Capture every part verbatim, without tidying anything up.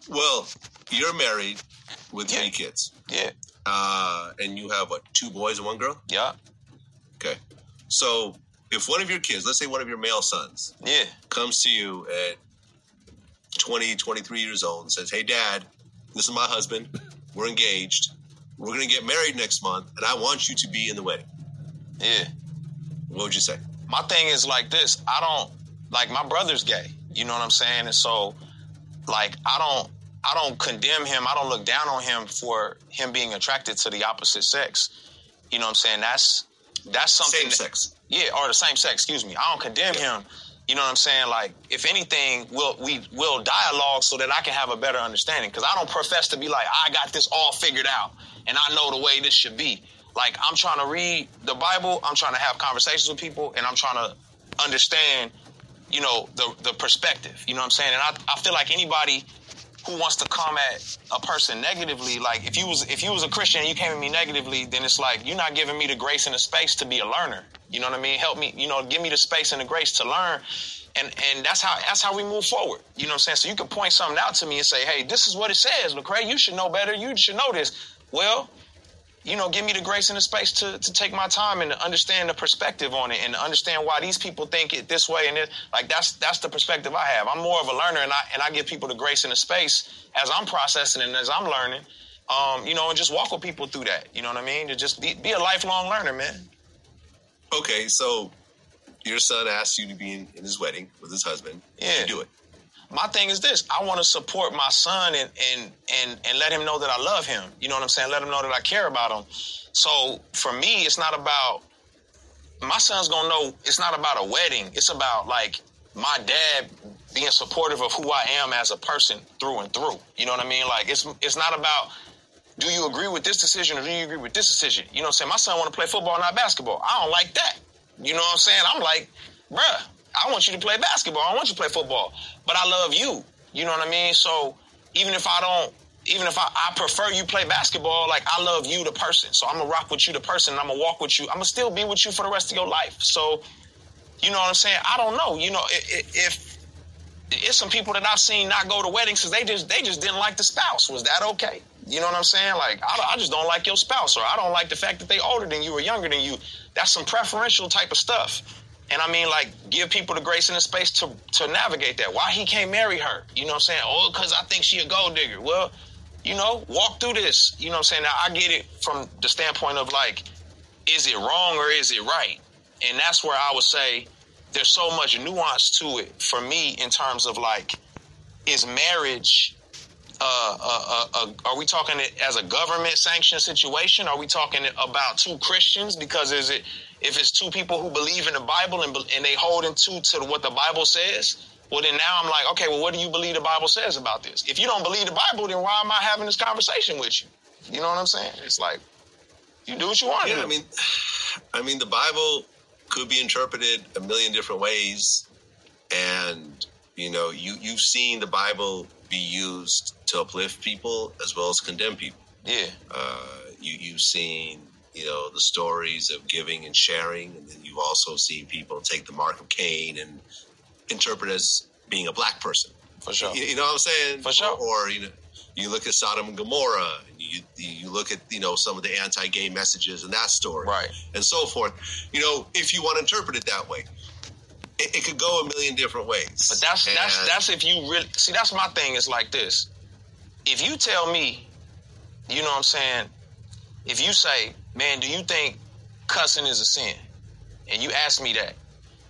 Well, you're married with yeah. three kids. Yeah. Uh, and you have, what, two boys and one girl? Yeah. Okay. So if one of your kids, let's say one of your male sons, yeah. comes to you at twenty, twenty-three years old and says, hey, Dad, this is my husband. We're engaged. We're going to get married next month, and I want you to be in the wedding. Yeah. What would you say? My thing is like this. I don't, like, my brother's gay. You know what I'm saying? And so, like, I don't, I don't condemn him. I don't look down on him for him being attracted to the opposite sex. You know what I'm saying? That's, that's something. Same that, sex. Yeah, or the same sex, excuse me. I don't condemn yeah. him. You know what I'm saying? Like, if anything, we'll, we will dialogue so that I can have a better understanding. Because I don't profess to be like, I got this all figured out and I know the way this should be. Like, I'm trying to read the Bible, I'm trying to have conversations with people, and I'm trying to understand, you know, the the perspective. You know what I'm saying? And I, I feel like anybody who wants to come at a person negatively, like, if you was if you was a Christian and you came at me negatively, then it's like, you're not giving me the grace and the space to be a learner. You know what I mean? Help me, you know, give me the space and the grace to learn. And and that's how that's how we move forward. You know what I'm saying? So you can point something out to me and say, hey, this is what it says, Lecrae. You should know better. You should know this. Well, you know, give me the grace and the space to, to take my time and to understand the perspective on it and to understand why these people think it this way and it. Like, that's that's the perspective I have. I'm more of a learner, and I and I give people the grace and the space as I'm processing and as I'm learning, um, you know, and just walk with people through that. You know what I mean? To just be, be a lifelong learner, man. Okay, so your son asked you to be in, in his wedding with his husband. Yeah. You do it. My thing is this. I want to support my son and, and and and let him know that I love him. You know what I'm saying? Let him know that I care about him. So for me, it's not about, my son's going to know it's not about a wedding. It's about, like, my dad being supportive of who I am as a person through and through. You know what I mean? Like, it's it's not about, do you agree with this decision or do you agree with this decision? You know what I'm saying? My son want to play football, not basketball. I don't like that. You know what I'm saying? I'm like, bruh, I want you to play basketball. I want you to play football. But I love you. You know what I mean? So even if I don't, even if I, I prefer you play basketball, like, I love you, the person. So I'm going to rock with you, the person, and I'm going to walk with you. I'm going to still be with you for the rest of your life. So, you know what I'm saying? I don't know. You know, if, if it's some people that I've seen not go to weddings because they just, they just didn't like the spouse. Was that okay? You know what I'm saying? Like, I, I just don't like your spouse, or I don't like the fact that they older than you or younger than you. That's some preferential type of stuff. And I mean, like, give people the grace and the space to to navigate that. Why he can't marry her? You know what I'm saying? Oh, because I think she a gold digger. Well, you know, walk through this. You know what I'm saying? Now, I get it from the standpoint of, like, is it wrong or is it right? And that's where I would say there's so much nuance to it for me in terms of, like, is marriage, uh, uh, uh, uh, are we talking it as a government-sanctioned situation? Are we talking about two Christians? Because is it, if it's two people who believe in the Bible and, and they hold into to what the Bible says, well, then now I'm like, okay, well, what do you believe the Bible says about this? If you don't believe the Bible, then why am I having this conversation with you? You know what I'm saying? It's like, you do what you want to yeah, do. I mean, I mean, the Bible could be interpreted a million different ways. And, you know, you, you've seen the Bible be used to uplift people as well as condemn people. Yeah. Uh, you, you've seen, you know, the stories of giving and sharing. And then you've also seen people take the mark of Cain and interpret as being a black person. For sure. You, you know what I'm saying? For sure. Or, or, you know, you look at Sodom and Gomorrah, and you you look at, you know, some of the anti-gay messages in that story. Right. And so forth. You know, if you want to interpret it that way, it, it could go a million different ways. But that's and, that's that's if you really see. That's my thing. Is like this. If you tell me, you know what I'm saying, if you say, man, do you think cussing is a sin? And you ask me that.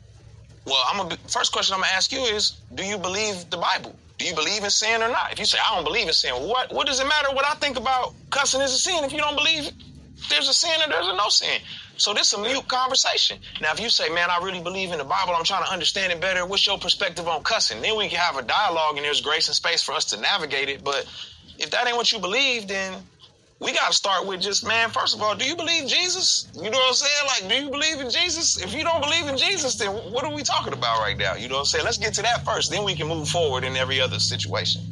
Well, I'm gonna be, first question I'm gonna ask you is, do you believe the Bible? Do you believe in sin or not? If you say, I don't believe in sin, what what does it matter what I think about cussing is a sin if you don't believe there's a sin or there's a no sin? So this is a mute conversation. Now, if you say, man, I really believe in the Bible, I'm trying to understand it better, what's your perspective on cussing? Then we can have a dialogue and there's grace and space for us to navigate it. But if that ain't what you believe, then we got to start with just, man, first of all, do you believe Jesus? You know what I'm saying? Like, do you believe in Jesus? If you don't believe in Jesus, then what are we talking about right now? You know what I'm saying? Let's get to that first. Then we can move forward in every other situation.